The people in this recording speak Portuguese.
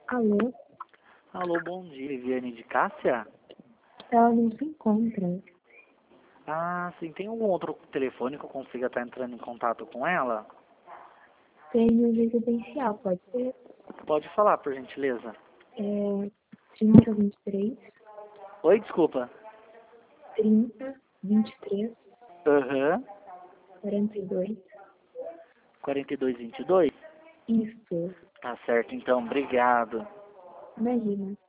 Alô? Alô, bom dia, Viviane de Cássia? Ela não se encontra. Ah, sim, tem algum outro telefone que eu consiga estar entrando em contato com ela? Tem no residencial, pode ser? Pode falar, por gentileza. É 3023 Oi, desculpa. 3023 Aham, 42. 4222? Isso, Tá certo, então, obrigado. imagina.